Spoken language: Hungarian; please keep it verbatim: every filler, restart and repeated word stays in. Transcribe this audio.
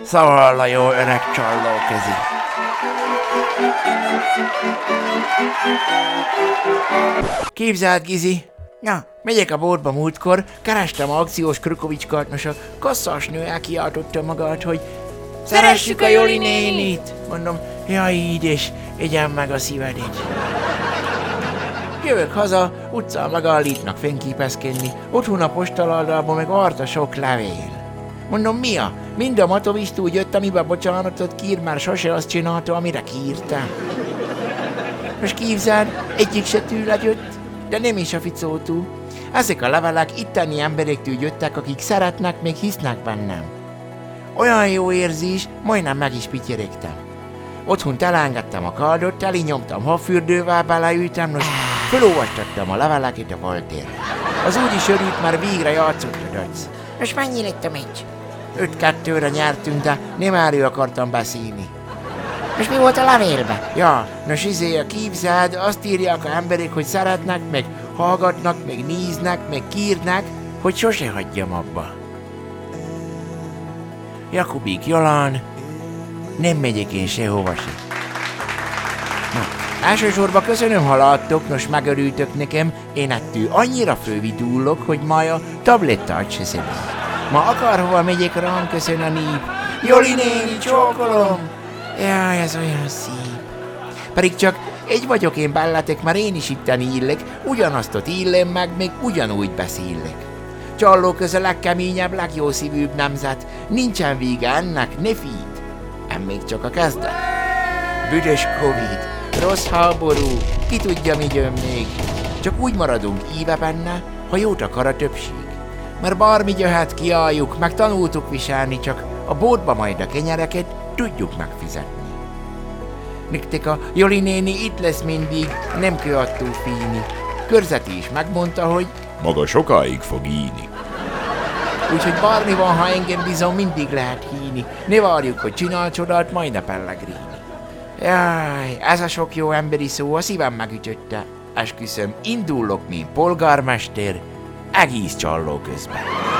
Szóval a jó öreg csallóközi. Képzeld, Gizi, na, megyek a boltba múltkor, kerestem a akciós Krkovics-kart, nos a kasszasnő elkiáltotta magát, hogy szeressük a Joli nénit! Mondom, jaj, így és egyen meg a szívedét. Jövök haza, utcán megállítnak fényképezkedni, otthon a postaladában meg arta sok levél. Mondom, mi a? Mind a matovisztú jött, amiben bocsánatot kír, már sose azt csinálta, amire kiírtam. Most képzeld, egyik se tőle jött, de nem is a ficótú. Ezek a levelek itteni emberektől jöttek, akik szeretnek, még hisznek bennem. Olyan jó érzés, majdnem meg is pityeregtem. Otthon elengedtem a kardot, teli nyomtam habfürdővel, beleültem, most felolvastattam a leveleket a Waltérre. Az úgy is örült, már végre játszott a dac. Most mennyi lett a meccs? öt-kettőre nyertünk, de nem erről akartam beszélni. Most mi volt a levélbe? Ja, nos izé, a képzeld, azt írják a emberek, hogy szeretnek, meg hallgatnak, meg néznek, meg kírnak, hogy sose hagyjam abba. Jakubik Jolán, nem megyek én sehova se. Na, elsősorban köszönöm, ha láttok, nos megörültök nekem, én ettől annyira fölvidulok, hogy majd a tablettát se szedem. Ma akárhova megyek, rám köszön a nép. Joli néni, csókolom! Jaj, ez olyan szép. Pedig csak egy vagyok én belletek, mert én is itteni illek, ugyanaztot illem meg, még ugyanúgy beszélek. Csalló köz a legkeményebb, legjószívűbb nemzet. Nincsen vége ennek, ne fíd. Em még csak a kezdet. Büdös Covid, rossz háború, ki tudja, mi jön még. Csak úgy maradunk íve benne, ha jót akar a többség. Mert bármi jöhet, kiálljuk, meg tanultuk viselni, csak a boltba majd a kenyereket tudjuk megfizetni. Nektek a Joli néni itt lesz mindig, nem kell attól félni. Körzeti is megmondta, hogy maga sokáig fog íni. Úgyhogy bármi van, ha engem bizony mindig lehet híni. Ne várjuk, hogy csinál csodát, majd a Pellegrini. Jaj, ez a sok jó emberi szó a szívem megütötte. Esküszöm, indulok, mint polgármester, egész Csalló közben.